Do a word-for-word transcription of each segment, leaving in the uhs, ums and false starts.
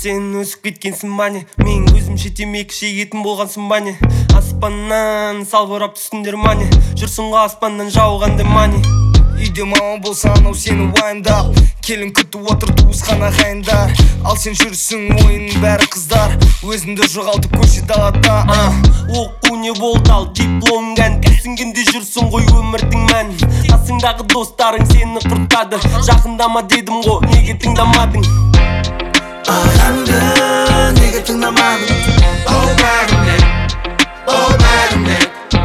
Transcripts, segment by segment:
сен өсіп кеткенсің мане, мен көзімше темекі шегетін болғансың бане. Аспаннан салбырап түстіңдер мане, жүрсің ғой аспаннан жауғандай мане. Үйде мама болса анау сені уайымдап, келін күтіп отыр туысқан ағайындар. Ал сен жүрсің ойының бәрі қыздар, өзіңді жоғалтып көше далада. Оқу не болды ал диплом кән, түсінгенде жүрсің ғой өмірдің мән. Қасыңдағы достарың сені құртады, жақындама дедім ғой, неге тыңдамадың? Ағаңды неге тыңдамадың? Ол бәріне, ол бәріне,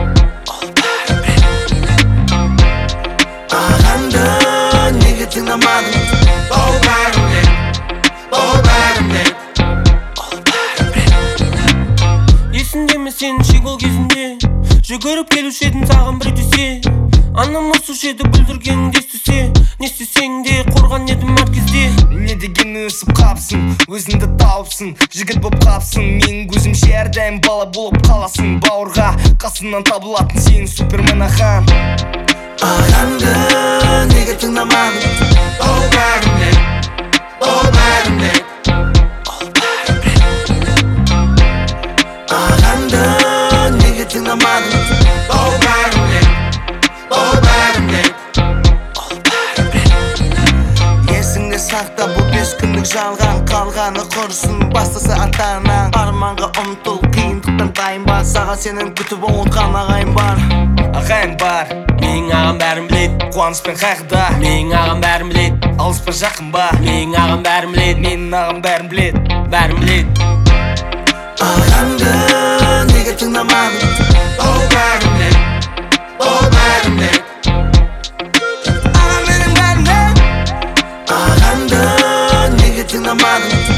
ағаңды неге тыңдамадың? ол бәріне, ол бәріне. Есіңде ме сенің шегол кезінде, жүгіріп келуші едің саған бір десе. Анам ұрсушы еді бүлдіргеніңді естісе, не істесең де қорған едім әр кезде. Не деген өсіп қапсың, өзіңді тауыпсың, жігіт боп қапсың. Менің көзімше әрдайым бала болып қаласың. Бауырға қасынан табылатын сенің супермен ағаң. Ағаңды неге тыңдамадың? Ол бәріне, ол бәріне, ағаңды неге тыңдамадың? ол бәріне, ол бәріне. Есіңде сақта бұл бес күндік жалған, қалғаны құрсын бастысы ата-анаң. Арманға ұмтыл, қиындықтан тайынба, саған сенің күтіп ұмытқан ағайын бар. Ағайын бар, Менің ағам бәрін білет, қуаныш пен қайғыда. менің ағам бәрін білет, Алыс па жақын ба, менің ағам бәрін білет, менің ағам бәрін білет. бәрін білет. Ағаңды неге тыңдамадың? Ол бәріне, ол бәріне, Ағам менің бәріне, ағаңды неге тыңдамадың?